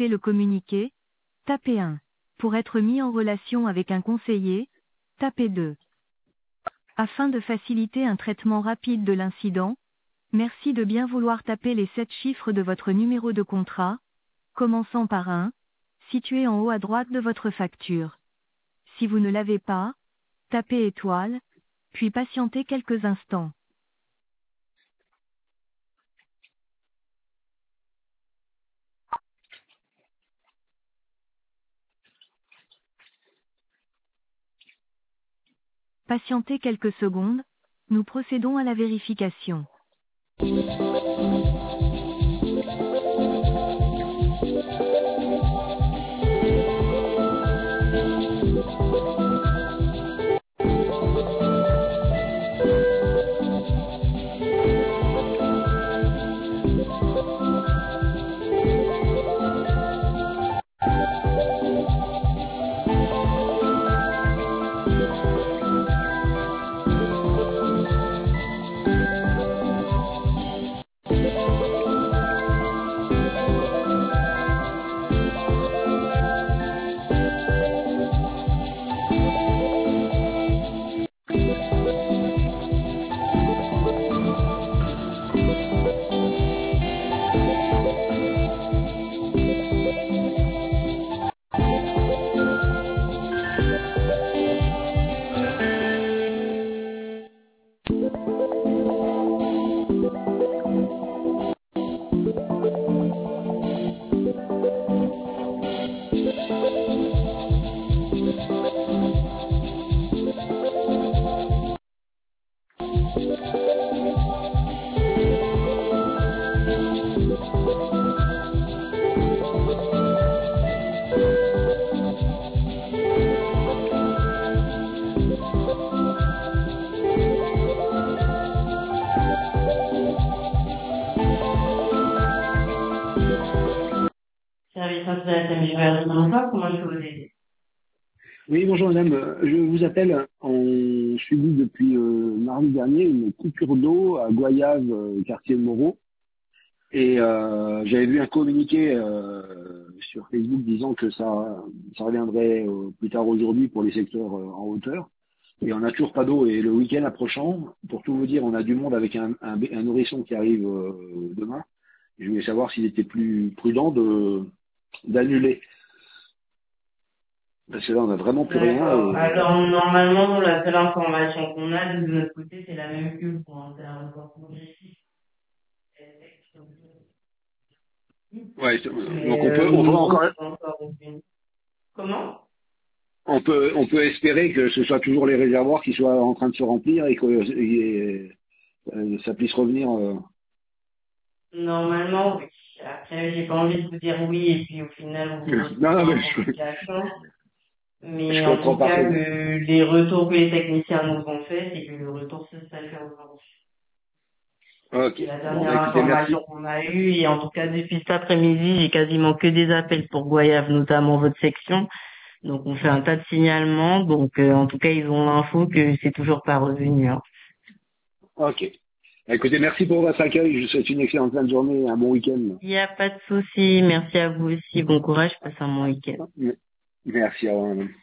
accepter le communiqué, tapez 1. Pour être mis en relation avec un conseiller, tapez 2. Afin de faciliter un traitement rapide de l'incident, merci de bien vouloir taper les 7 chiffres de votre numéro de contrat, commençant par 1, situé en haut à droite de votre facture. Si vous ne l'avez pas, tapez étoile, puis patientez quelques instants. Patientez quelques secondes, nous procédons à la vérification. Service installation d'hiver, bonjour, comment je peux vous aider? Oui, bonjour madame. Je vous appelle en suivi depuis mardi dernier une coupure d'eau à Goyave, quartier de Moreau. Et j'avais vu un communiqué sur Facebook disant que ça reviendrait plus tard aujourd'hui pour les secteurs en hauteur. Et on n'a toujours pas d'eau. Et le week-end approchant, pour tout vous dire, on a du monde avec un nourrisson qui arrive demain. Je voulais savoir s'il était plus prudent d'annuler. Parce que là, on n'a vraiment plus rien. D'accord. Alors, normalement, la seule information qu'on a de notre côté, c'est la même que vous, en termes de progressif. Ouais, Mais donc on peut nous, encore, c'est encore une. Comment? on peut espérer que ce soit toujours les réservoirs qui soient en train de se remplir et que ça puisse revenir. Normalement, oui. Après, j'ai pas envie de vous dire oui et puis au final, vous vous Non, retrouvez non, en mais complication. je Mais en comprends tout cas, parfaitement. les retours que les techniciens nous ont fait, c'est que le retour se serait fait aujourd'hui. Ok. C'est la Bon, dernière bah écoutez, merci. information qu'on a eue et en tout cas depuis cet après-midi, j'ai quasiment que des appels pour Goyave, notamment votre section. Donc on fait un tas de signalements. Donc en tout cas, ils ont l'info que c'est toujours pas revenu, hein. Ok. Bah, écoutez, merci pour votre accueil. Je vous souhaite une excellente fin de journée et un bon week-end. Il n'y a pas de souci. Merci à vous aussi. Bon courage. Passez un bon week-end. Merci, au revoir.